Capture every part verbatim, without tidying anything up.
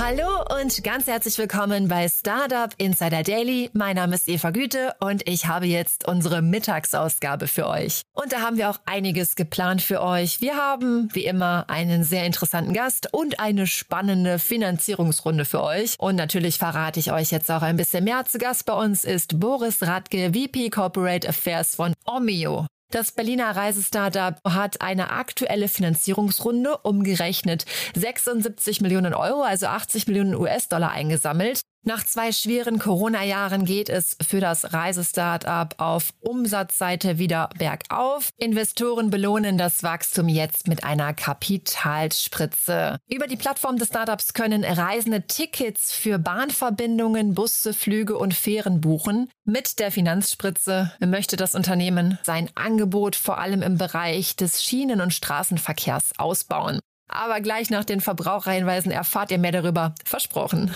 Hallo und ganz herzlich willkommen bei Startup Insider Daily. Mein Name ist Eva Güte und ich habe jetzt unsere Mittagsausgabe für euch. Und da haben wir auch einiges geplant für euch. Wir haben, wie immer, einen sehr interessanten Gast und eine spannende Finanzierungsrunde für euch. Und natürlich verrate ich euch jetzt auch ein bisschen mehr. Zu Gast bei uns ist Boris Radke, V P Corporate Affairs von Omio. Das Berliner Reisestartup hat eine aktuelle Finanzierungsrunde umgerechnet sechsundsiebzig Millionen Euro, also achtzig Millionen U S-Dollar eingesammelt. Nach zwei schweren Corona-Jahren geht es für das Reisestartup auf Umsatzseite wieder bergauf. Investoren belohnen das Wachstum jetzt mit einer Kapitalspritze. Über die Plattform des Startups können Reisende Tickets für Bahnverbindungen, Busse, Flüge und Fähren buchen. Mit der Finanzspritze möchte das Unternehmen sein Angebot vor allem im Bereich des Schienen- und Straßenverkehrs ausbauen. Aber gleich nach den Verbraucherhinweisen erfahrt ihr mehr darüber. Versprochen.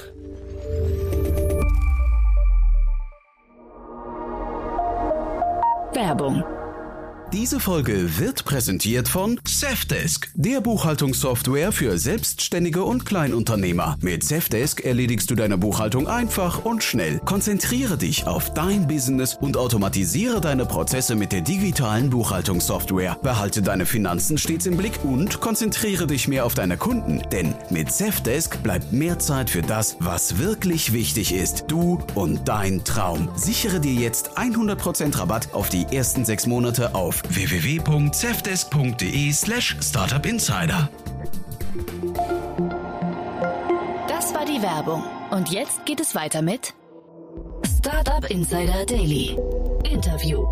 Werbung. Diese Folge wird präsentiert von Safdesk, der Buchhaltungssoftware für Selbstständige und Kleinunternehmer. Mit Safdesk erledigst du deine Buchhaltung einfach und schnell. Konzentriere dich auf dein Business und automatisiere deine Prozesse mit der digitalen Buchhaltungssoftware. Behalte deine Finanzen stets im Blick und konzentriere dich mehr auf deine Kunden. Denn mit Safdesk bleibt mehr Zeit für das, was wirklich wichtig ist. Du und dein Traum. Sichere dir jetzt hundert Prozent Rabatt auf die ersten sechs Monate auf w w w punkt safdesk punkt de slash startup insider. Das war die Werbung. Und jetzt geht es weiter mit Startup Insider Daily. Interview.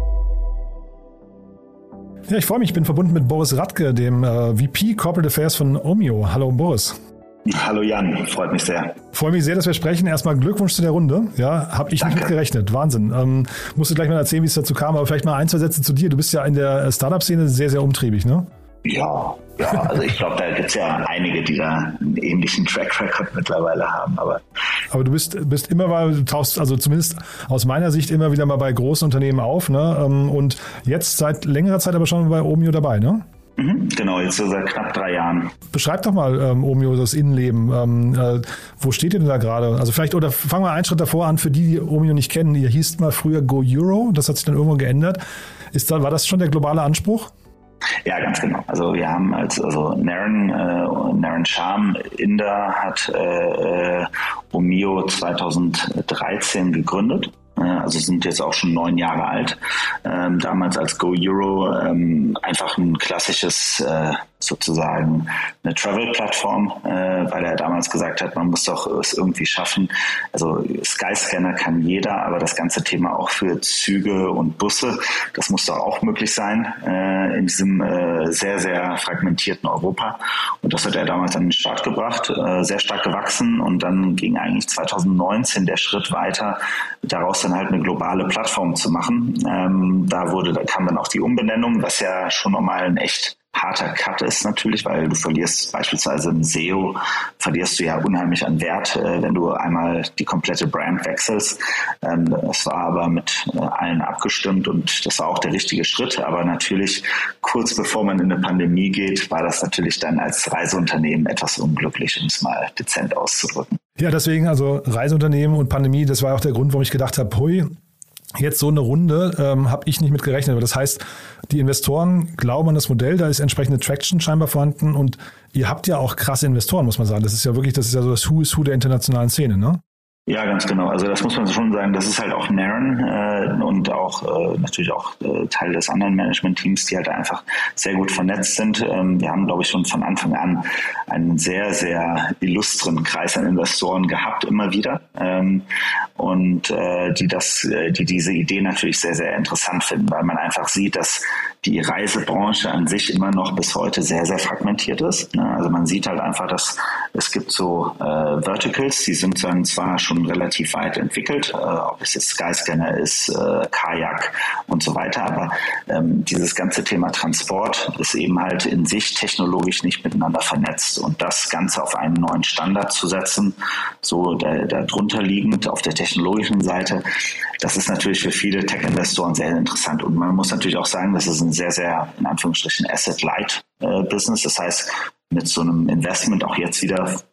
Ja, ich freue mich, ich bin verbunden mit Boris Radke, dem äh, V P Corporate Affairs von Omio. Hallo Boris. Hallo Jan, freut mich sehr. Freue mich sehr, dass wir sprechen. Erstmal Glückwunsch zu der Runde. Ja, habe ich Danke. Nicht mit gerechnet. Wahnsinn. Ähm, musst du gleich mal erzählen, wie es dazu kam, aber vielleicht mal ein, zwei Sätze zu dir. Du bist ja in der Startup-Szene sehr, sehr umtriebig, ne? Ja, ja, also ich glaube, da gibt es ja einige, die da einen ähnlichen Track Record mittlerweile haben. Aber, aber du bist, bist immer mal, du tauchst also zumindest aus meiner Sicht immer wieder mal bei großen Unternehmen auf, ne? Und jetzt seit längerer Zeit aber schon bei Omio dabei, ne? Mhm, genau, jetzt so seit knapp drei Jahren. Beschreib doch mal ähm, Omio, das Innenleben. Ähm, äh, wo steht ihr denn da gerade? Also vielleicht, oder fangen wir einen Schritt davor an, für die, die Omio nicht kennen. Ihr hießt mal früher Go Euro, das hat sich dann irgendwann geändert. Ist da, war das schon der globale Anspruch? Ja, ganz genau. Also wir haben als, also Naren, äh, Naren Sham, Inder, hat äh, Omio zweitausenddreizehn gegründet. Also sind jetzt auch schon neun Jahre alt. Ähm, damals als Go Euro ähm, einfach ein klassisches äh, sozusagen eine Travel-Plattform, äh, weil er damals gesagt hat, man muss doch es irgendwie schaffen. Also Skyscanner kann jeder, aber das ganze Thema auch für Züge und Busse, das muss doch auch möglich sein äh, in diesem äh, sehr, sehr fragmentierten Europa. Und das hat er damals an den Start gebracht, äh, sehr stark gewachsen und dann ging eigentlich zweitausendneunzehn der Schritt weiter, daraus dann halt eine globale Plattform zu machen. Ähm, da wurde, da kam dann auch die Umbenennung, was ja schon nochmal ein echt harter Cut ist natürlich, weil du verlierst beispielsweise im S E O, verlierst du ja unheimlich an Wert, äh, wenn du einmal die komplette Brand wechselst. Ähm, das war aber mit äh, allen abgestimmt und das war auch der richtige Schritt. Aber natürlich, kurz bevor man in eine Pandemie geht, war das natürlich dann als Reiseunternehmen etwas unglücklich, um es mal dezent auszudrücken. Ja, deswegen, also Reiseunternehmen und Pandemie, das war auch der Grund, warum ich gedacht habe, hui, jetzt so eine Runde ähm, habe ich nicht mit gerechnet. Aber das heißt, die Investoren glauben an das Modell, da ist entsprechende Traction scheinbar vorhanden und ihr habt ja auch krasse Investoren, muss man sagen. Das ist ja wirklich, das ist ja so das Who is Who der internationalen Szene, ne? Ja, ganz genau. Also das muss man schon sagen, das ist halt auch Naren äh, und auch äh, natürlich auch äh, Teil des anderen Management-Teams, die halt einfach sehr gut vernetzt sind. Ähm, wir haben, glaube ich, schon von Anfang an einen sehr, sehr illustren Kreis an Investoren gehabt, immer wieder. Ähm, und äh, die das, äh, die diese Idee natürlich sehr, sehr interessant finden, weil man einfach sieht, dass die Reisebranche an sich immer noch bis heute sehr, sehr fragmentiert ist. Ne? Also man sieht halt einfach, dass es gibt so äh, Verticals, die sind dann zwar schon relativ weit entwickelt, äh, ob es jetzt Skyscanner ist, äh, Kajak und so weiter, aber ähm, dieses ganze Thema Transport ist eben halt in sich technologisch nicht miteinander vernetzt und das Ganze auf einen neuen Standard zu setzen, so da, da drunter liegend auf der technologischen Seite, das ist natürlich für viele Tech-Investoren sehr interessant und man muss natürlich auch sagen, das ist ein sehr, sehr, in Anführungsstrichen, Asset-Light-Business. Das heißt, mit so einem Investment auch jetzt wieder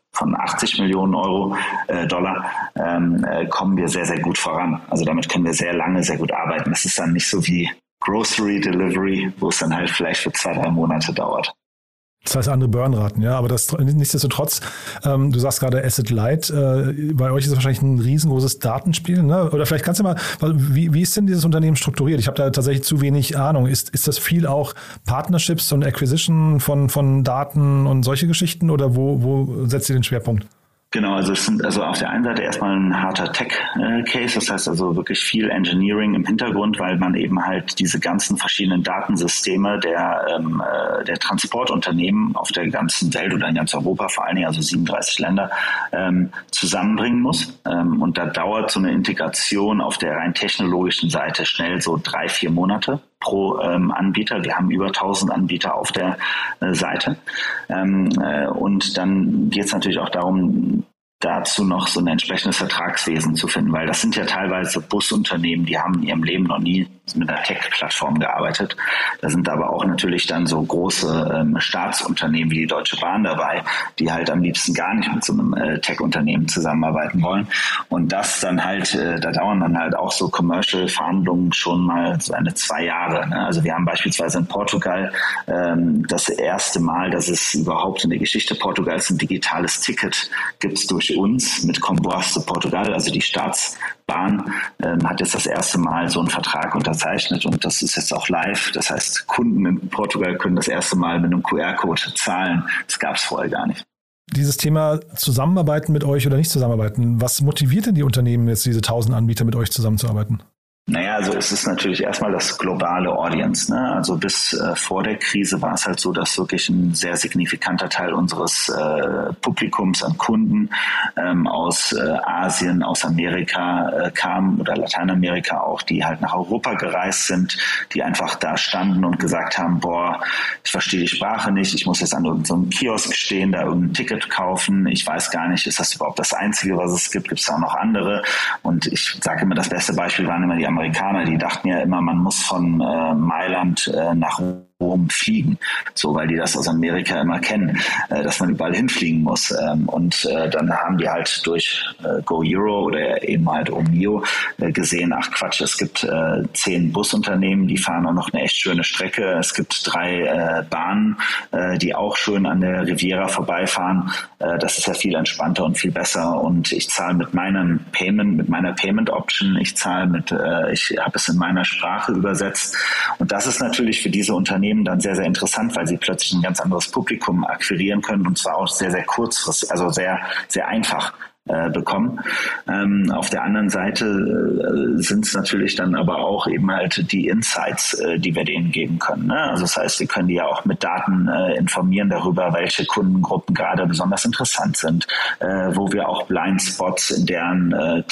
von achtzig Millionen Euro, äh, Dollar, ähm, äh, kommen wir sehr, sehr gut voran. Also damit können wir sehr lange, sehr gut arbeiten. Das ist dann nicht so wie Grocery Delivery, wo es dann halt vielleicht für zwei, drei Monate dauert. Das heißt andere Burnraten, ja, aber das nichtsdestotrotz, ähm, du sagst gerade Asset Light, äh, bei euch ist es wahrscheinlich ein riesengroßes Datenspiel, ne? Oder vielleicht kannst du mal, wie, wie ist denn dieses Unternehmen strukturiert? Ich habe da tatsächlich zu wenig Ahnung. Ist, ist das viel auch Partnerships und Acquisition von, von Daten und solche Geschichten oder wo, wo setzt ihr den Schwerpunkt? Genau, also es sind also auf der einen Seite erstmal ein harter Tech-Case, das heißt also wirklich viel Engineering im Hintergrund, weil man eben halt diese ganzen verschiedenen Datensysteme der ähm, der Transportunternehmen auf der ganzen Welt oder in ganz Europa vor allen Dingen, also siebenunddreißig Länder, ähm, zusammenbringen muss. Ähm, und da dauert so eine Integration auf der rein technologischen Seite schnell so drei, vier Monate pro ähm, Anbieter. Wir haben über tausend Anbieter auf der äh, Seite. Ähm, äh, und dann geht es natürlich auch darum, dazu noch so ein entsprechendes Vertragswesen zu finden, weil das sind ja teilweise Busunternehmen, die haben in ihrem Leben noch nie mit einer Tech-Plattform gearbeitet. Da sind aber auch natürlich dann so große ähm, Staatsunternehmen wie die Deutsche Bahn dabei, die halt am liebsten gar nicht mit so einem äh, Tech-Unternehmen zusammenarbeiten wollen. Und das dann halt, äh, da dauern dann halt auch so Commercial-Verhandlungen schon mal so eine zwei Jahre. Ne? Also wir haben beispielsweise in Portugal ähm, das erste Mal, dass es überhaupt in der Geschichte Portugals ein digitales Ticket gibt durch uns mit Comboios de Portugal, also die Staatsbahn ähm, hat jetzt das erste Mal so einen Vertrag unterzeichnet und das ist jetzt auch live. Das heißt, Kunden in Portugal können das erste Mal mit einem Q R-Code zahlen. Das gab es vorher gar nicht. Dieses Thema Zusammenarbeiten mit euch oder nicht zusammenarbeiten, was motiviert denn die Unternehmen jetzt, diese tausend Anbieter mit euch zusammenzuarbeiten? Naja, also es ist natürlich erstmal das globale Audience. Ne? Also bis äh, vor der Krise war es halt so, dass wirklich ein sehr signifikanter Teil unseres äh, Publikums an Kunden ähm, aus äh, Asien, aus Amerika äh, kam oder Lateinamerika auch, die halt nach Europa gereist sind, die einfach da standen und gesagt haben, boah, ich verstehe die Sprache nicht, ich muss jetzt an irgendeinem Kiosk stehen, da irgendein Ticket kaufen, ich weiß gar nicht, ist das überhaupt das Einzige, was es gibt, gibt es auch noch andere? Und ich sage immer, das beste Beispiel waren immer die Amerikaner, die dachten ja immer, man muss von äh, Mailand äh, nach Rom fliegen, so, weil die das aus Amerika immer kennen, äh, dass man überall hinfliegen muss. Ähm, und äh, dann haben die halt durch äh, Go Euro oder eben halt Omio äh, gesehen, ach Quatsch, es gibt äh, zehn Busunternehmen, die fahren auch noch eine echt schöne Strecke. Es gibt drei äh, Bahnen, äh, die auch schön an der Riviera vorbeifahren. Äh, das ist ja viel entspannter und viel besser. Und ich zahle mit meinem Payment, mit meiner Payment Option, ich zahle mit, äh, ich habe es in meiner Sprache übersetzt. Und das ist natürlich für diese Unternehmen dann sehr, sehr interessant, weil sie plötzlich ein ganz anderes Publikum akquirieren können und zwar auch sehr, sehr kurzfristig, also sehr, sehr einfach äh, bekommen. Ähm, auf der anderen Seite äh, sind es natürlich dann aber auch eben halt die Insights, äh, die wir denen geben können. Ne? Also das heißt, wir können die ja auch mit Daten äh, informieren darüber, welche Kundengruppen gerade besonders interessant sind, äh, wo wir auch Blindspots in deren äh,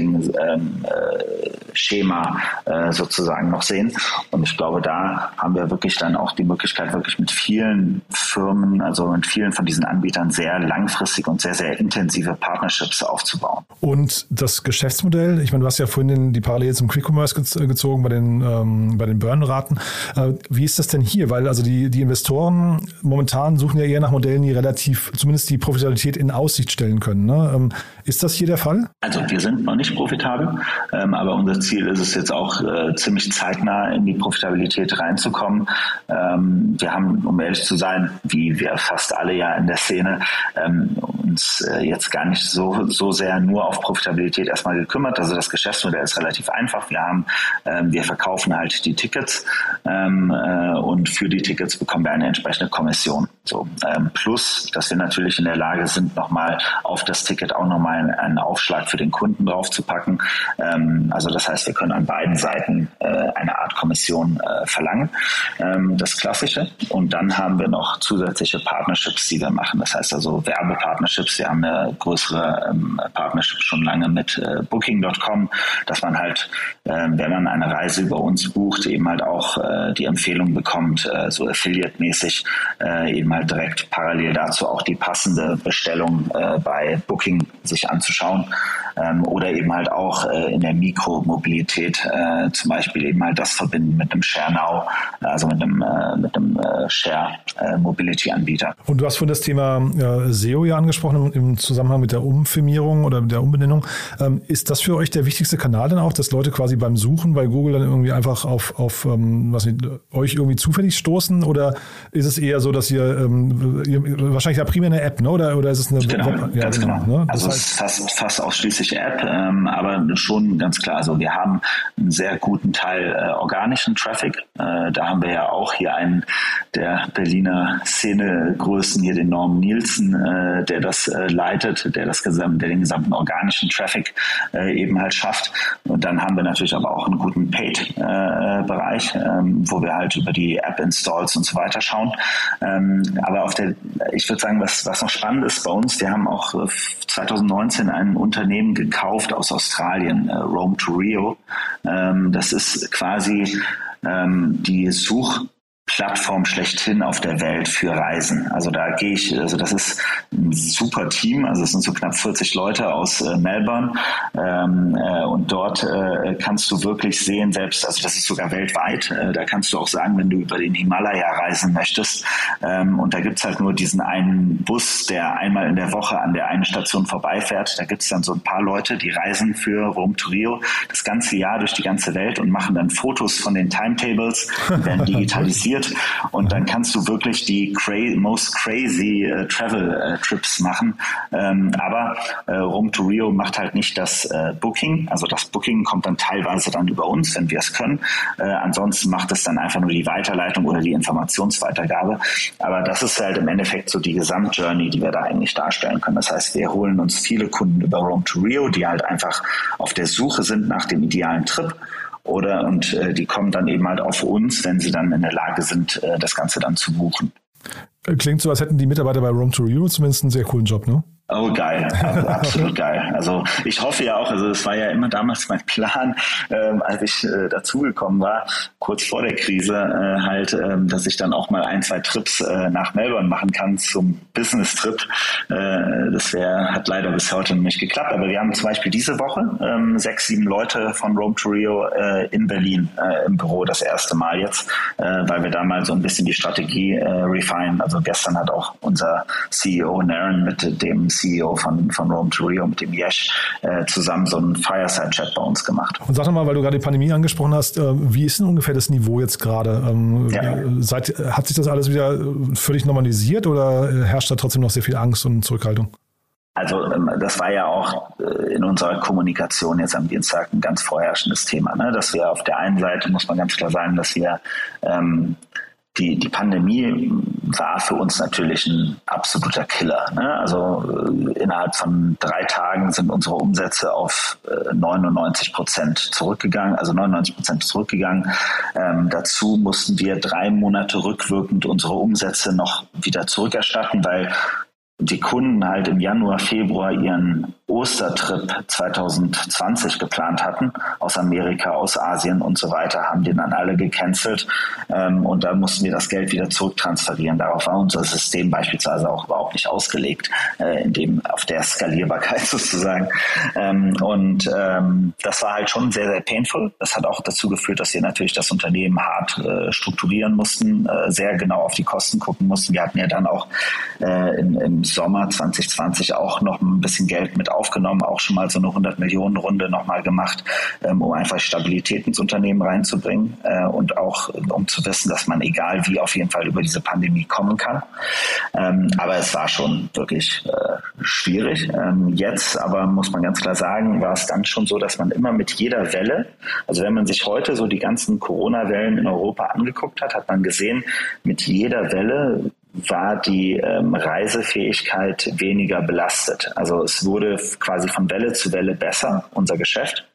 Ticketing-Schema äh, äh, sozusagen noch sehen. Und ich glaube, da haben wir wirklich dann auch die Möglichkeit, wirklich mit vielen Firmen, also mit vielen von diesen Anbietern sehr langfristig und sehr, sehr intensive Partnerships aufzubauen. Und das Geschäftsmodell, ich meine, du hast ja vorhin den, die Parallele zum Quick-Commerce gezogen bei den, ähm, bei den Burn-Raten. Äh, wie ist das denn hier? Weil also die, die Investoren momentan suchen ja eher nach Modellen, die relativ, zumindest die Profitabilität in Aussicht stellen können. Ne? Ähm, ist das hier der Fall? Also wir sind noch nicht profitabel, ähm, aber unser Ziel ist es jetzt auch äh, ziemlich zeitnah in die Profitabilität reinzukommen. Ähm, wir haben, um ehrlich zu sein, wie wir fast alle ja in der Szene, ähm, uns äh, jetzt gar nicht so so sehr nur auf Profitabilität erstmal gekümmert. Also das Geschäftsmodell ist relativ einfach. Wir haben, ähm, wir verkaufen halt die Tickets ähm, äh, und für die Tickets bekommen wir eine entsprechende Kommission. So, ähm, plus, dass wir natürlich in der Lage sind, nochmal auf das Ticket auch nochmal einen, einen Aufschlag für den Kunden draufzupacken. Ähm, also das heißt, wir können an beiden Seiten äh, eine Art Kommission äh, verlangen. Ähm, das Klassische. Und dann haben wir noch zusätzliche Partnerships, die wir machen. Das heißt also Werbepartnerships. Wir haben eine größere ähm, Partnership schon lange mit äh, Booking Punkt com, dass man halt, äh, wenn man eine Reise über uns bucht, eben halt auch äh, die Empfehlung bekommt, äh, so Affiliate-mäßig äh, eben halt direkt parallel dazu auch die passende Bestellung äh, bei Booking sich anzuschauen. ähm, oder eben halt auch äh, in der Mikromobilität, äh, zum Beispiel eben halt das verbinden mit einem ShareNow, also mit einem, äh, mit einem äh, Share-Mobility-Anbieter. Und du hast vorhin das Thema äh, S E O ja angesprochen im Zusammenhang mit der Umfirmierung oder der Umbenennung. Ähm, ist das für euch der wichtigste Kanal dann auch, dass Leute quasi beim Suchen bei Google dann irgendwie einfach auf, auf ähm, was nicht, euch irgendwie zufällig stoßen? Oder ist es eher so, dass ihr, ähm, ihr wahrscheinlich ja primär eine App, ne? Oder, oder ist es eine Genau, Web? Ja, ganz genau. genau ne? Also das es ist fast, fast ausschließlich App, ähm, aber schon ganz klar. Also wir haben einen sehr guten Teil äh, organischen Traffic. Äh, da haben wir ja auch hier einen der Berliner Szenegrößen, hier den Norm Nielsen, äh, der das äh, leitet, der das gesamt, der den gesamten organischen Traffic äh, eben halt schafft. Und dann haben wir natürlich aber auch einen guten Paid-Bereich, äh, ähm, wo wir halt über die App-Installs und so weiter schauen. Ähm, aber auf der, ich würde sagen, was, was noch spannend ist bei uns, wir haben auch äh, zwanzig neunzehn ein Unternehmen gekauft aus Australien, äh, Rome to Rio. Ähm, das ist quasi ähm, die Such Plattform schlechthin auf der Welt für Reisen. Also da gehe ich, also das ist ein super Team, also es sind so knapp vierzig Leute aus äh, Melbourne ähm, äh, und dort äh, kannst du wirklich sehen, selbst, also das ist sogar weltweit, äh, da kannst du auch sagen, wenn du über den Himalaya reisen möchtest ähm, und da gibt's halt nur diesen einen Bus, der einmal in der Woche an der einen Station vorbeifährt, da gibt's dann so ein paar Leute, die reisen für Rome to Rio das ganze Jahr durch die ganze Welt und machen dann Fotos von den Timetables, die werden digitalisiert und dann kannst du wirklich die cra- most crazy uh, Travel uh, Trips machen. Ähm, aber äh, Rome to Rio macht halt nicht das äh, Booking. Also das Booking kommt dann teilweise dann über uns, wenn wir es können. Äh, ansonsten macht es dann einfach nur die Weiterleitung oder die Informationsweitergabe. Aber das ist halt im Endeffekt so die Gesamtjourney, die wir da eigentlich darstellen können. Das heißt, wir holen uns viele Kunden über Rome to Rio, die halt einfach auf der Suche sind nach dem idealen Trip. Oder und äh, die kommen dann eben halt auf uns, wenn sie dann in der Lage sind, äh, das Ganze dann zu buchen. Klingt so, als hätten die Mitarbeiter bei Rome to Rio zumindest einen sehr coolen Job, ne? Oh, geil. Also, absolut geil. Also ich hoffe ja auch, also es war ja immer damals mein Plan, ähm, als ich äh, dazugekommen war, kurz vor der Krise, äh, halt, ähm, dass ich dann auch mal ein, zwei Trips äh, nach Melbourne machen kann zum Business-Trip. Äh, das wär, hat leider bis heute noch nicht geklappt. Aber wir haben zum Beispiel diese Woche ähm, sechs, sieben Leute von Rome to Rio äh, in Berlin äh, im Büro das erste Mal jetzt, äh, weil wir da mal so ein bisschen die Strategie äh, refinen. Also gestern hat auch unser C E O Naren mit dem C E O von, von Rome to Rio, mit dem Yesh, äh, zusammen so einen Fireside-Chat bei uns gemacht. Und sag doch mal, weil du gerade die Pandemie angesprochen hast, äh, wie ist denn ungefähr das Niveau jetzt gerade? Ähm, ja. seit, hat sich das alles wieder völlig normalisiert oder herrscht da trotzdem noch sehr viel Angst und Zurückhaltung? Also das war ja auch in unserer Kommunikation jetzt am Dienstag ein ganz vorherrschendes Thema, ne? Dass wir auf der einen Seite, muss man ganz klar sagen, dass wir ähm, Die, die Pandemie war für uns natürlich ein absoluter Killer. Ne? Also äh, innerhalb von drei Tagen sind unsere Umsätze auf äh, neunundneunzig Prozent zurückgegangen, also neunundneunzig Prozent zurückgegangen. Ähm, dazu mussten wir drei Monate rückwirkend unsere Umsätze noch wieder zurückerstatten, weil die Kunden halt im Januar, Februar ihren Ostertrip zwanzig zwanzig geplant hatten, aus Amerika, aus Asien und so weiter, haben den dann alle gecancelt ähm, und da mussten wir das Geld wieder zurücktransferieren. Darauf war unser System beispielsweise auch überhaupt nicht ausgelegt, äh, in dem, auf der Skalierbarkeit sozusagen. Ähm, und ähm, das war halt schon sehr, sehr painful. Das hat auch dazu geführt, dass wir natürlich das Unternehmen hart äh, strukturieren mussten, äh, sehr genau auf die Kosten gucken mussten. Wir hatten ja dann auch äh, in, im Sommer zwanzig zwanzig auch noch ein bisschen Geld mit aufgenommen, auch schon mal so eine hundert Millionen Runde nochmal gemacht, ähm, um einfach Stabilität ins Unternehmen reinzubringen äh, und auch um zu wissen, dass man egal wie auf jeden Fall über diese Pandemie kommen kann. Ähm, aber es war schon wirklich äh, schwierig. Ähm, jetzt aber muss man ganz klar sagen, war es dann schon so, dass man immer mit jeder Welle, also wenn man sich heute so die ganzen Corona-Wellen in Europa angeguckt hat, hat man gesehen, mit jeder Welle war die ähm, Reisefähigkeit weniger belastet. Also es wurde quasi von Welle zu Welle besser, unser Geschäft.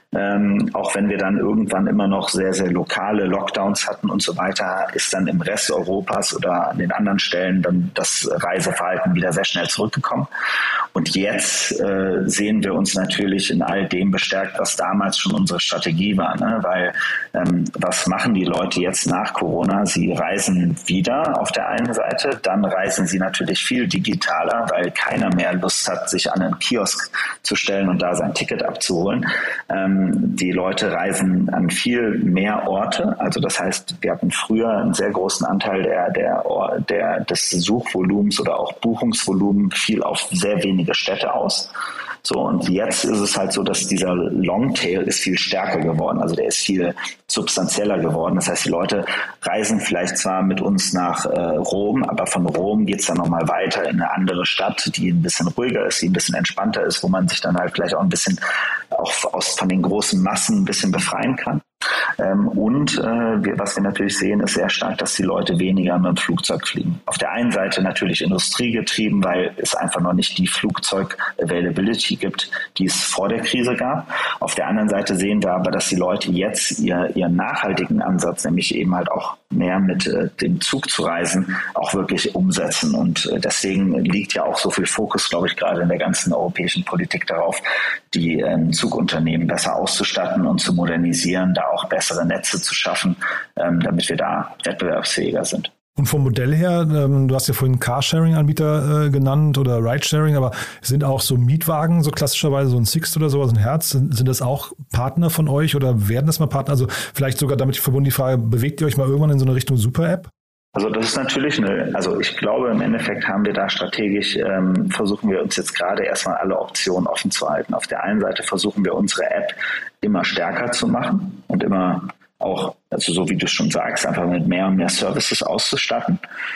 Ähm, auch wenn wir dann irgendwann immer noch sehr, sehr lokale Lockdowns hatten und so weiter, ist dann im Rest Europas oder an den anderen Stellen dann das Reiseverhalten wieder sehr schnell zurückgekommen. Und jetzt äh, sehen wir uns natürlich in all dem bestärkt, was damals schon unsere Strategie war. Ne? Weil ähm, was machen die Leute jetzt nach Corona? Sie reisen wieder auf der einen Seite, dann reisen sie natürlich viel digitaler, weil keiner mehr Lust hat, sich an einen Kiosk zu stellen und da sein Ticket abzuholen. Ähm, die Leute reisen an viel mehr Orte. Also das heißt, wir hatten früher einen sehr großen Anteil der, der, der, des Suchvolumens oder auch Buchungsvolumen fiel auf sehr wenige Städte aus. So, und jetzt ist es halt so, dass dieser Longtail ist viel stärker geworden, also der ist viel substanzieller geworden. Das heißt, die Leute reisen vielleicht zwar mit uns nach äh, Rom, aber von Rom geht's dann nochmal weiter in eine andere Stadt, die ein bisschen ruhiger ist, die ein bisschen entspannter ist, wo man sich dann halt vielleicht auch ein bisschen auch aus, von den großen Massen ein bisschen befreien kann. Ähm, und äh, wir, was wir natürlich sehen, ist sehr stark, dass die Leute weniger mit dem Flugzeug fliegen. Auf der einen Seite natürlich industriegetrieben, weil es einfach noch nicht die Flugzeug-Availability gibt, die es vor der Krise gab. Auf der anderen Seite sehen wir aber, dass die Leute jetzt ihr, ihren nachhaltigen Ansatz, nämlich eben halt auch mehr mit äh, dem Zug zu reisen, auch wirklich umsetzen. Und äh, deswegen liegt ja auch so viel Fokus, glaube ich, gerade in der ganzen europäischen Politik darauf, die ähm, Zugunternehmen besser auszustatten und zu modernisieren, da auch bessere Netze zu schaffen, ähm, damit wir da wettbewerbsfähiger sind. Und vom Modell her, ähm, du hast ja vorhin Carsharing-Anbieter äh, genannt oder Ridesharing, aber sind auch so Mietwagen, so klassischerweise so ein Sixt oder sowas, ein Herz, sind, sind das auch Partner von euch oder werden das mal Partner? Also vielleicht sogar damit verbunden die Frage, bewegt ihr euch mal irgendwann in so eine Richtung Super-App? Also das ist natürlich eine, also ich glaube im Endeffekt haben wir da strategisch, ähm, versuchen wir uns jetzt gerade erstmal alle Optionen offen zu halten. Auf der einen Seite versuchen wir unsere App immer stärker zu machen und immer auch, also so wie du schon sagst, einfach mit mehr und mehr Services auszustatten.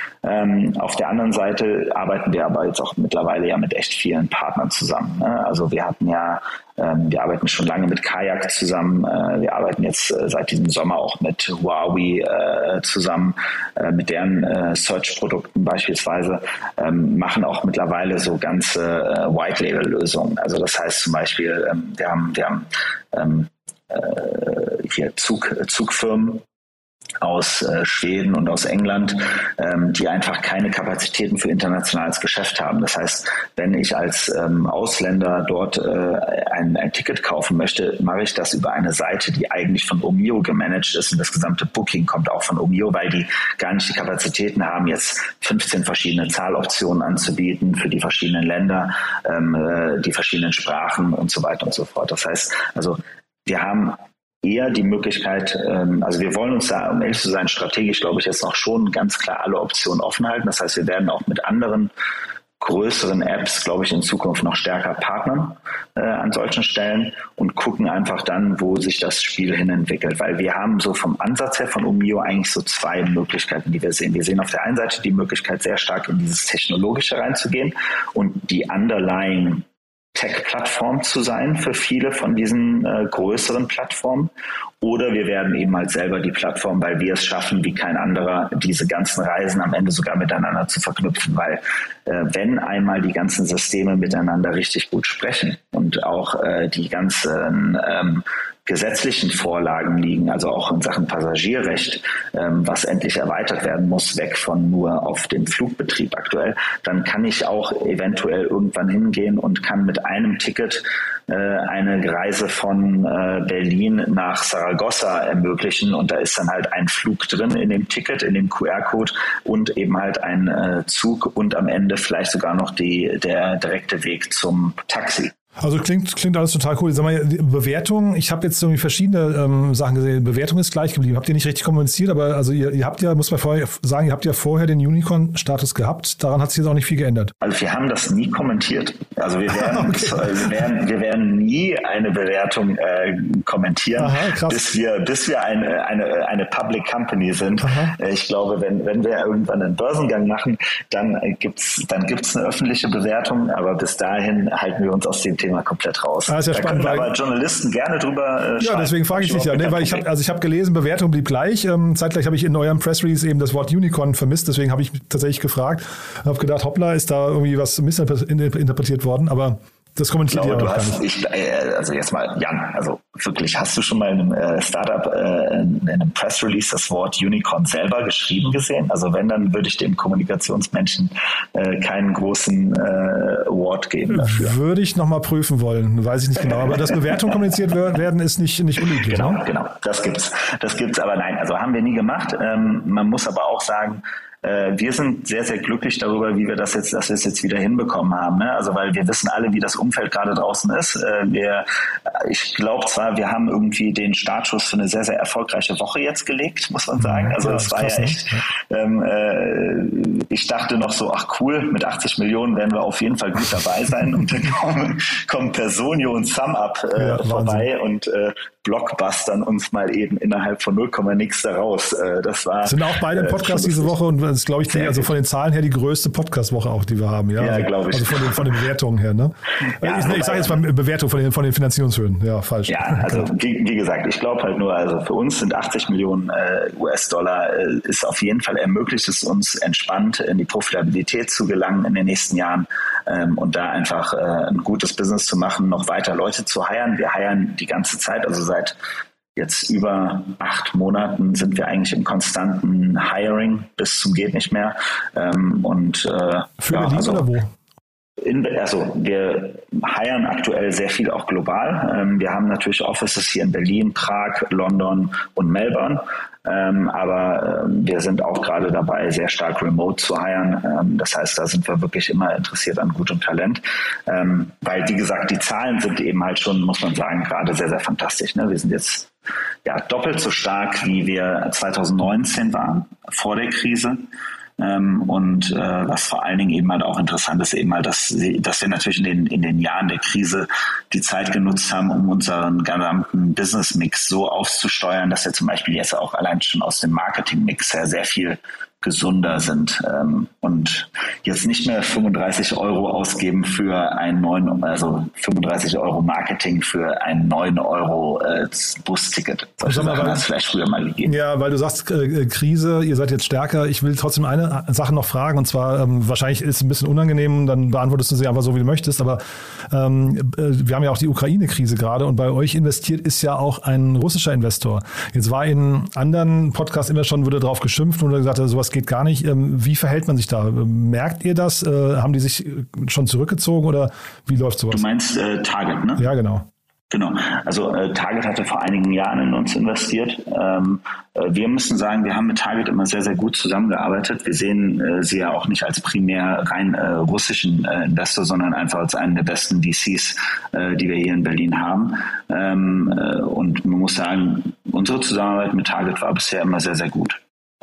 Ähm, auf der anderen Seite arbeiten wir aber jetzt auch mittlerweile ja mit echt vielen Partnern zusammen. Ne? Also wir hatten ja, ähm, wir arbeiten schon lange mit Kayak zusammen. Äh, wir arbeiten jetzt äh, seit diesem Sommer auch mit Huawei äh, zusammen, äh, mit deren äh, Search-Produkten beispielsweise, ähm, machen auch mittlerweile so ganze äh, White-Label-Lösungen. Also das heißt zum Beispiel, ähm, wir haben, wir haben ähm, hier Zug, Zugfirmen aus äh, Schweden und aus England, ähm, die einfach keine Kapazitäten für internationales Geschäft haben. Das heißt, wenn ich als ähm, Ausländer dort äh, ein, ein Ticket kaufen möchte, mache ich das über eine Seite, die eigentlich von Omio gemanagt ist und das gesamte Booking kommt auch von Omio, weil die gar nicht die Kapazitäten haben, jetzt fünfzehn verschiedene Zahloptionen anzubieten für die verschiedenen Länder, ähm, äh, die verschiedenen Sprachen und so weiter und so fort. Das heißt, also wir haben eher die Möglichkeit, also wir wollen uns da, um ehrlich zu sein, strategisch, glaube ich, jetzt noch schon ganz klar alle Optionen offen halten. Das heißt, wir werden auch mit anderen größeren Apps, glaube ich, in Zukunft noch stärker partnern äh, an solchen Stellen und gucken einfach dann, wo sich das Spiel hin entwickelt. Weil wir haben so vom Ansatz her von Omio eigentlich so zwei Möglichkeiten, die wir sehen. Wir sehen auf der einen Seite die Möglichkeit, sehr stark in dieses Technologische reinzugehen und die underlying Tech-Plattform zu sein für viele von diesen äh, größeren Plattformen. Oder wir werden eben halt selber die Plattform, weil wir es schaffen, wie kein anderer, diese ganzen Reisen am Ende sogar miteinander zu verknüpfen. Weil äh, wenn einmal die ganzen Systeme miteinander richtig gut sprechen und auch äh, die ganzen ähm, gesetzlichen Vorlagen liegen, also auch in Sachen Passagierrecht, ähm, was endlich erweitert werden muss, weg von nur auf den Flugbetrieb aktuell, dann kann ich auch eventuell irgendwann hingehen und kann mit einem Ticket äh, eine Reise von äh, Berlin nach Saragossa ermöglichen und da ist dann halt ein Flug drin in dem Ticket, in dem Q R-Code und eben halt ein äh, Zug und am Ende vielleicht sogar noch die, der direkte Weg zum Taxi. Also klingt klingt alles total cool. Sag mal, die Bewertung, ich habe jetzt irgendwie verschiedene ähm, Sachen gesehen. Bewertung ist gleich geblieben. Habt ihr nicht richtig kommuniziert, aber also ihr, ihr habt ja, muss man vorher sagen, ihr habt ja vorher den Unicorn-Status gehabt. Daran hat sich jetzt auch nicht viel geändert. Also wir haben das nie kommentiert. Also wir werden, okay. wir werden, wir werden nie eine Bewertung äh, kommentieren, Aha, bis wir bis wir eine eine eine Public Company sind. Aha. Ich glaube, wenn wenn wir irgendwann einen Börsengang machen, dann gibt's dann gibt's eine öffentliche Bewertung, aber bis dahin halten wir uns aus dem Thema komplett raus. Ah, ist ja da spannend, können aber Journalisten gerne drüber äh, Ja, deswegen frage ich dich ja, ne, weil ich habe also ich habe gelesen, Bewertung blieb gleich. Ähm, zeitgleich habe ich in eurem Press Release eben das Wort Unicorn vermisst, deswegen habe ich mich tatsächlich gefragt, habe gedacht, hoppla, ist da irgendwie was missinterpretiert worden, aber Das kommentiert ihr auch gar hast, nicht. Ich, also jetzt mal, Jan, also wirklich, hast du schon mal in einem äh, Startup, äh, in einem Press Release das Wort Unicorn selber geschrieben gesehen? Also wenn, dann würde ich dem Kommunikationsmenschen äh, keinen großen äh, Award geben dafür. Würde ich nochmal prüfen wollen, weiß ich nicht genau. Aber dass Bewertungen kommuniziert werden, ist nicht, nicht unüblich. Genau, ne? genau, das gibt's. Das gibt's, aber nein, also haben wir nie gemacht. Ähm, man muss aber auch sagen, wir sind sehr, sehr glücklich darüber, wie wir das jetzt, dass wir es jetzt wieder hinbekommen haben. Ne? Also weil wir wissen alle, wie das Umfeld gerade draußen ist. Wir, ich glaube zwar, wir haben irgendwie den Startschuss für eine sehr, sehr erfolgreiche Woche jetzt gelegt, muss man sagen. Also ja, das war krass, ja echt. Ne? Ähm, äh, ich dachte noch so, ach cool, mit achtzig Millionen werden wir auf jeden Fall gut dabei sein. Und dann kommen, kommen Personio und SumUp äh, ja, vorbei und äh, Blockbustern uns mal eben innerhalb von null Komma nix da raus. Äh, das war. Sind auch beide Podcasts äh, diese Woche und das ist, glaube ich, die, also von den Zahlen her die größte Podcast-Woche auch, die wir haben. Ja, ja also, glaube ich. Also von den, von den Bewertungen her, ne? Ja, ich ich sage jetzt mal Bewertung von den, von den Finanzierungshöhen. Ja, falsch. Ja, also wie, wie gesagt, ich glaube halt nur, also für uns sind achtzig Millionen äh, U S-Dollar äh, ist auf jeden Fall ermöglicht es uns entspannt in die Profitabilität zu gelangen in den nächsten Jahren ähm, und da einfach äh, ein gutes Business zu machen, noch weiter Leute zu hiren. Wir hiren die ganze Zeit, also seit jetzt über acht Monaten sind wir eigentlich im konstanten Hiring bis zum geht nicht mehr. Ähm, und äh, Für ja, Berlin also, oder wo? In, also wir hiren aktuell sehr viel auch global. Ähm, wir haben natürlich Offices hier in Berlin, Prag, London und Melbourne. Ähm, aber ähm, wir sind auch gerade dabei, sehr stark remote zu hiren. Ähm, das heißt, da sind wir wirklich immer interessiert an gutem Talent. Ähm, weil, wie gesagt, die Zahlen sind eben halt schon, muss man sagen, gerade sehr, sehr fantastisch. Ne? Wir sind jetzt ja doppelt so stark, wie wir zwanzig neunzehn waren, vor der Krise. Ähm, und äh, was vor allen Dingen eben halt auch interessant ist, eben halt, dass, sie, dass wir natürlich in den, in den Jahren der Krise die Zeit genutzt haben, um unseren gesamten Business-Mix so aufzusteuern, dass wir zum Beispiel jetzt auch allein schon aus dem Marketing-Mix her sehr viel gesunder sind ähm, und jetzt nicht mehr fünfunddreißig Euro ausgeben für ein neun, also fünfunddreißig Euro Marketing für ein neun Euro äh, Busticket. Solche Sachen hat es vielleicht früher mal gegeben. Ja, weil du sagst äh, Krise, ihr seid jetzt stärker. Ich will trotzdem eine Sache noch fragen und zwar, ähm, wahrscheinlich ist es ein bisschen unangenehm, dann beantwortest du sie einfach so, wie du möchtest, aber ähm, äh, wir haben ja auch die Ukraine-Krise gerade und bei euch investiert ist ja auch ein russischer Investor. Jetzt war in anderen Podcasts immer schon, wurde drauf geschimpft und gesagt, sowas geht gar nicht. Wie verhält man sich da? Merkt ihr das? Haben die sich schon zurückgezogen oder wie läuft sowas? Du meinst äh, Target, ne? Ja, genau. Genau. Also äh, Target hatte vor einigen Jahren in uns investiert. Ähm, äh, wir müssen sagen, wir haben mit Target immer sehr, sehr gut zusammengearbeitet. Wir sehen äh, sie ja auch nicht als primär rein äh, russischen äh, Investor, sondern einfach als einen der besten V Cs, äh, die wir hier in Berlin haben. Ähm, äh, und man muss sagen, unsere Zusammenarbeit mit Target war bisher immer sehr, sehr gut.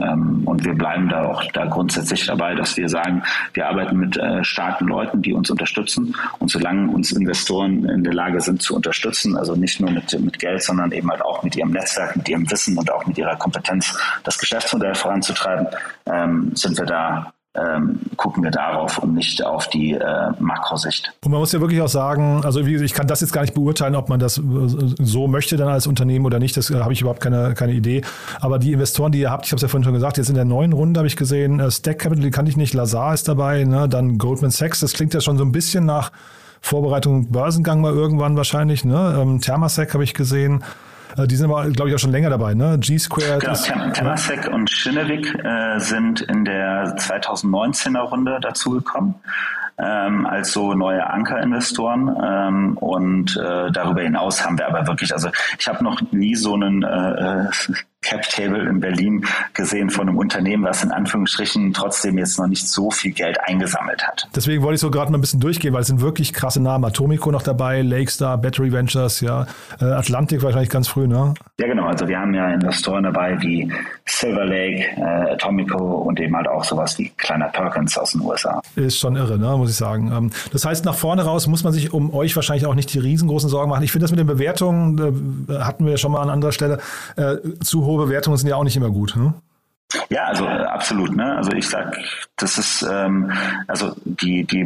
Und wir bleiben da auch da grundsätzlich dabei, dass wir sagen, wir arbeiten mit äh, starken Leuten, die uns unterstützen. Und solange uns Investoren in der Lage sind zu unterstützen, also nicht nur mit, mit Geld, sondern eben halt auch mit ihrem Netzwerk, mit ihrem Wissen und auch mit ihrer Kompetenz, das Geschäftsmodell voranzutreiben, ähm, sind wir da Ähm, gucken wir darauf und nicht auf die äh, Makrosicht. Und man muss ja wirklich auch sagen, also wie, ich kann das jetzt gar nicht beurteilen, ob man das so möchte dann als Unternehmen oder nicht, das äh, habe ich überhaupt keine, keine Idee. Aber die Investoren, die ihr habt, ich habe es ja vorhin schon gesagt, jetzt in der neuen Runde habe ich gesehen, äh, Stack Capital, die kannte ich nicht, Lazar ist dabei, ne? Dann Goldman Sachs, das klingt ja schon so ein bisschen nach Vorbereitung Börsengang mal irgendwann wahrscheinlich, ne? Ähm, Temasek habe ich gesehen. Die sind aber, glaube ich, auch schon länger dabei, ne? G-Squared. Genau, Temasek und Kinnevik äh, sind in der zwanzig neunzehner Runde dazugekommen ähm, als so neue Ankerinvestoren. Ähm, und äh, darüber hinaus haben wir aber wirklich, also ich habe noch nie so einen äh, Cap-Table in Berlin gesehen von einem Unternehmen, was in Anführungsstrichen trotzdem jetzt noch nicht so viel Geld eingesammelt hat. Deswegen wollte ich so gerade mal ein bisschen durchgehen, weil es sind wirklich krasse Namen. Atomico noch dabei, Lakestar, Battery Ventures, ja, Atlantic wahrscheinlich ganz früh, ne? Ja, genau. Also wir haben ja Investoren dabei wie Silver Lake, äh, Atomico und eben halt auch sowas wie Kleiner Perkins aus den U S A. Ist schon irre, ne, muss ich sagen. Das heißt, nach vorne raus muss man sich um euch wahrscheinlich auch nicht die riesengroßen Sorgen machen. Ich finde das mit den Bewertungen, äh, hatten wir schon mal an anderer Stelle, äh, zu hohe Bewertungen sind ja auch nicht immer gut. Hm? Ja, also äh, absolut. Ne? Also ich sag, das ist ähm, also die die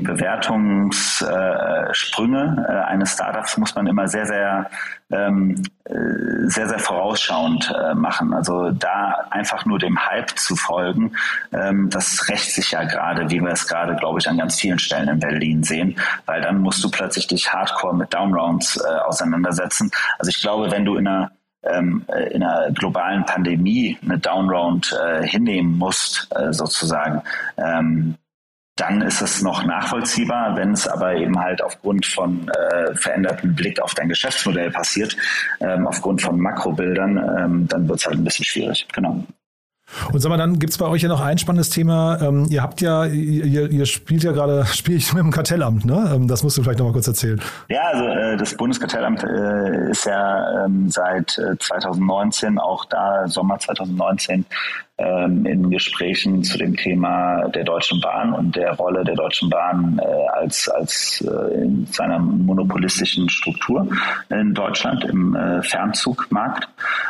Bewertungssprünge äh, eines Startups muss man immer sehr sehr ähm, sehr sehr vorausschauend äh, machen. Also da einfach nur dem Hype zu folgen, ähm, das rächt sich ja gerade, wie wir es gerade, glaube ich, an ganz vielen Stellen in Berlin sehen, weil dann musst du plötzlich dich hardcore mit Downrounds äh, auseinandersetzen. Also ich glaube, wenn du in einer in einer globalen Pandemie eine Downround äh, hinnehmen musst, äh, sozusagen, ähm, dann ist es noch nachvollziehbar. Wenn es aber eben halt aufgrund von äh, verändertem Blick auf dein Geschäftsmodell passiert, ähm, aufgrund von Makrobildern, ähm, dann wird es halt ein bisschen schwierig. Genau. Und sag mal, dann gibt's bei euch ja noch ein spannendes Thema. Ähm, ihr habt ja, ihr, ihr spielt ja gerade, spiele ich mit dem Kartellamt, ne? Ähm, das musst du vielleicht noch mal kurz erzählen. Ja, also äh, das Bundeskartellamt äh, ist ja ähm, seit äh, zwanzig neunzehn, auch da Sommer zwanzig neunzehn, ähm, in Gesprächen zu dem Thema der Deutschen Bahn und der Rolle der Deutschen Bahn äh, als als äh, in seiner monopolistischen Struktur in Deutschland im äh, Fernzugmarkt.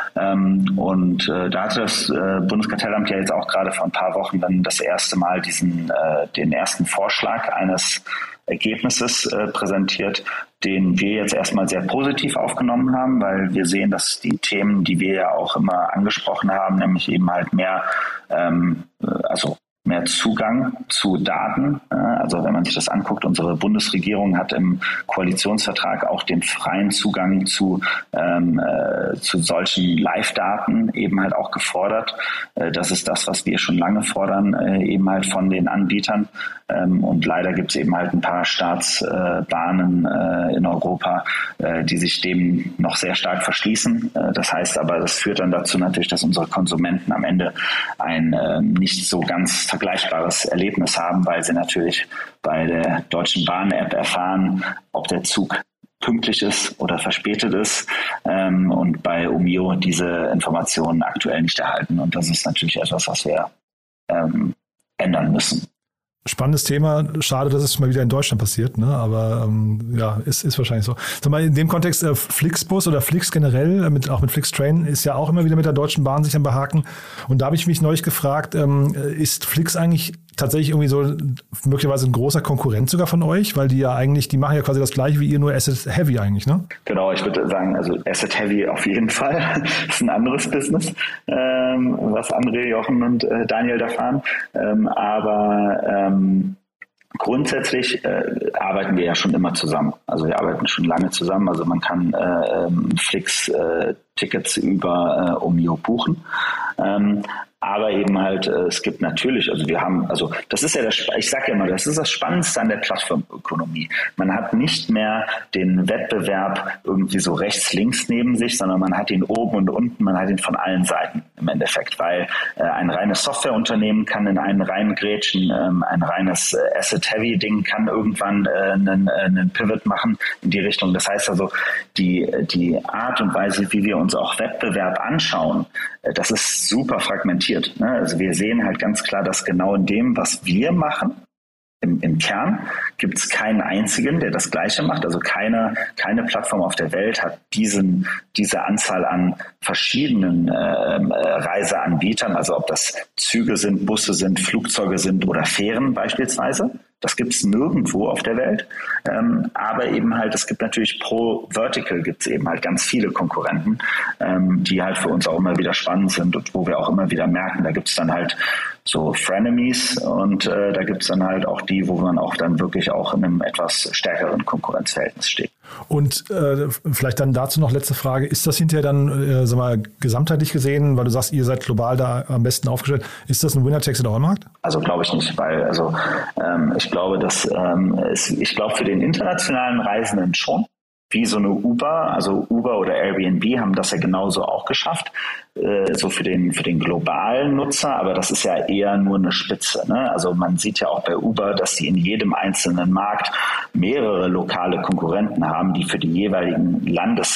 Ähm, und äh, da hatte das äh, Bundeskartellamt ja jetzt auch gerade vor ein paar Wochen dann das erste Mal diesen äh, den ersten Vorschlag eines Ergebnisses äh, präsentiert, den wir jetzt erstmal sehr positiv aufgenommen haben, weil wir sehen, dass die Themen, die wir ja auch immer angesprochen haben, nämlich eben halt mehr, ähm, also mehr Zugang zu Daten. Also wenn man sich das anguckt, unsere Bundesregierung hat im Koalitionsvertrag auch den freien Zugang zu, ähm, äh, zu solchen Live-Daten eben halt auch gefordert. Äh, das ist das, was wir schon lange fordern, äh, eben halt von den Anbietern. Ähm, und leider gibt es eben halt ein paar Staatsbahnen äh, in Europa, äh, die sich dem noch sehr stark verschließen. Äh, das heißt aber, das führt dann dazu natürlich, dass unsere Konsumenten am Ende ein äh, nicht so ganz vergleichbares Erlebnis haben, weil sie natürlich bei der Deutschen Bahn-App erfahren, ob der Zug pünktlich ist oder verspätet ist, ähm, und bei Omio diese Informationen aktuell nicht erhalten. Und das ist natürlich etwas, was wir ähm, ändern müssen. Spannendes Thema. Schade, dass es mal wieder in Deutschland passiert, ne? Aber ähm, ja, ist, ist wahrscheinlich so. Sag mal, in dem Kontext, äh, Flixbus oder Flix generell, mit, auch mit Flixtrain, ist ja auch immer wieder mit der Deutschen Bahn sich am Behaken. Und da habe ich mich neulich gefragt, ähm, ist Flix eigentlich tatsächlich irgendwie so möglicherweise ein großer Konkurrent sogar von euch? Weil die ja eigentlich, die machen ja quasi das Gleiche wie ihr, nur Asset Heavy eigentlich, ne? Genau, ich würde sagen, also Asset Heavy auf jeden Fall. Das ist ein anderes Business, ähm, was André, Jochen und äh, Daniel da fahren. Ähm, aber ähm, grundsätzlich äh, arbeiten wir ja schon immer zusammen. Also wir arbeiten schon lange zusammen. Also man kann äh, Flix äh, Tickets über äh, Omio buchen. Ähm, Aber eben halt, es gibt natürlich, also wir haben, also das ist ja das, ich sage ja immer, das ist das Spannendste an der Plattformökonomie. Man hat nicht mehr den Wettbewerb irgendwie so rechts, links neben sich, sondern man hat ihn oben und unten, man hat ihn von allen Seiten im Endeffekt, weil äh, ein reines Softwareunternehmen kann in einen rein grätschen, ähm, ein reines äh, Asset-Heavy-Ding kann irgendwann äh, einen, äh, einen Pivot machen in die Richtung. Das heißt also, die, die Art und Weise, wie wir uns auch Wettbewerb anschauen, äh, das ist super fragmentiert. Also wir sehen halt ganz klar, dass genau in dem, was wir machen, im, im Kern, gibt es keinen einzigen, der das Gleiche macht. Also keine, keine Plattform auf der Welt hat diesen, diese Anzahl an verschiedenen äh, Reiseanbietern, also ob das Züge sind, Busse sind, Flugzeuge sind oder Fähren beispielsweise. Das gibt es nirgendwo auf der Welt. Ähm, aber eben halt, es gibt natürlich pro Vertical gibt es eben halt ganz viele Konkurrenten, ähm, die halt für uns auch immer wieder spannend sind und wo wir auch immer wieder merken, da gibt es dann halt so Frenemies und äh, da gibt es dann halt auch die, wo man auch dann wirklich auch in einem etwas stärkeren Konkurrenzverhältnis steht. Und äh, vielleicht dann dazu noch letzte Frage, ist das hinterher dann, äh, sag mal, gesamtheitlich gesehen, weil du sagst, ihr seid global da am besten aufgestellt, ist das ein Winner-Takes-it-all-Markt? Also glaube ich nicht, weil also ähm, ich glaube, dass ähm, es, ich glaube für den internationalen Reisenden schon, wie so eine Uber, also Uber oder Airbnb haben das ja genauso auch geschafft, äh, so für den für den globalen Nutzer, aber das ist ja eher nur eine Spitze, ne? Also man sieht ja auch bei Uber, dass sie in jedem einzelnen Markt mehrere lokale Konkurrenten haben, die für die jeweiligen Landes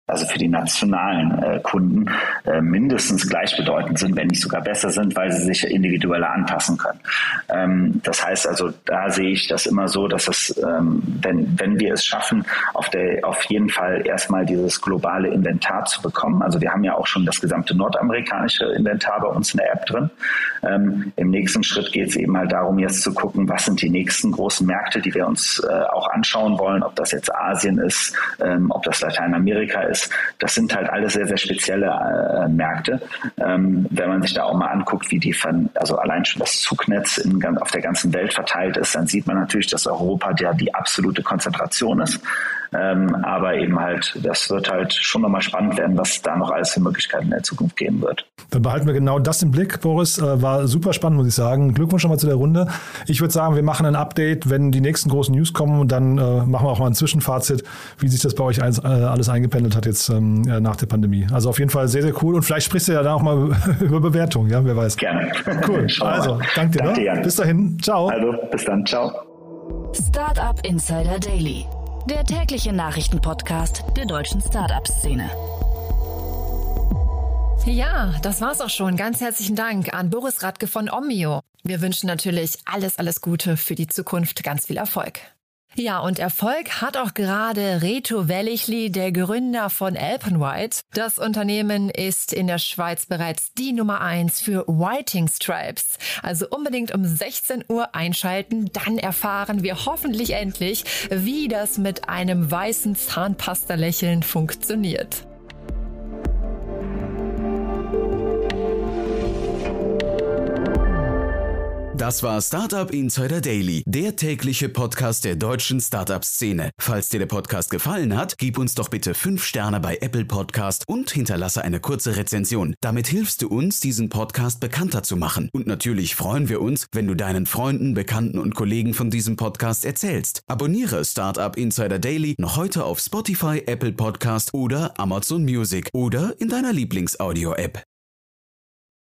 also für die nationalen äh, Kunden, äh, mindestens gleichbedeutend sind, wenn nicht sogar besser sind, weil sie sich individueller anpassen können. Ähm, das heißt also, da sehe ich das immer so, dass es, ähm, wenn, wenn wir es schaffen, auf, der, auf jeden Fall erstmal dieses globale Inventar zu bekommen. Also wir haben ja auch schon das gesamte nordamerikanische Inventar bei uns in der App drin. Ähm, Im nächsten Schritt geht es eben halt darum, jetzt zu gucken, was sind die nächsten großen Märkte, die wir uns äh, auch anschauen wollen, ob das jetzt Asien ist, ähm, ob das Lateinamerika ist. Das sind halt alle sehr, sehr spezielle äh, Märkte. Ähm, wenn man sich da auch mal anguckt, wie die, also allein schon das Zugnetz in, auf der ganzen Welt verteilt ist, dann sieht man natürlich, dass Europa ja die absolute Konzentration ist. Ähm, aber eben halt, das wird halt schon nochmal spannend werden, was da noch alles für Möglichkeiten in der Zukunft geben wird. Dann behalten wir genau das im Blick, Boris. Äh, war super spannend, muss ich sagen. Glückwunsch schon mal zu der Runde. Ich würde sagen, wir machen ein Update, wenn die nächsten großen News kommen, und dann äh, machen wir auch mal ein Zwischenfazit, wie sich das bei euch alles, äh, alles eingependelt hat jetzt ähm, nach der Pandemie. Also auf jeden Fall sehr, sehr cool, und vielleicht sprichst du ja da auch mal über Bewertung, ja, wer weiß. Gerne. Cool. Also, danke dir. Danke, ne? Bis dahin. Ciao. Also, bis dann. Ciao. Startup Insider Daily, der tägliche Nachrichtenpodcast der deutschen Startup-Szene. Ja, das war's auch schon. Ganz herzlichen Dank an Boris Radke von Omio. Wir wünschen natürlich alles, alles Gute für die Zukunft. Ganz viel Erfolg. Ja, und Erfolg hat auch gerade Reto Wellichli, der Gründer von Alpenwhite. Das Unternehmen ist in der Schweiz bereits die Nummer eins für Whiting Stripes. Also unbedingt um sechzehn Uhr einschalten, dann erfahren wir hoffentlich endlich, wie das mit einem weißen Zahnpasta-Lächeln funktioniert. Das war Startup Insider Daily, der tägliche Podcast der deutschen Startup-Szene. Falls dir der Podcast gefallen hat, gib uns doch bitte fünf Sterne bei Apple Podcast und hinterlasse eine kurze Rezension. Damit hilfst du uns, diesen Podcast bekannter zu machen. Und natürlich freuen wir uns, wenn du deinen Freunden, Bekannten und Kollegen von diesem Podcast erzählst. Abonniere Startup Insider Daily noch heute auf Spotify, Apple Podcast oder Amazon Music oder in deiner Lieblings-Audio-App.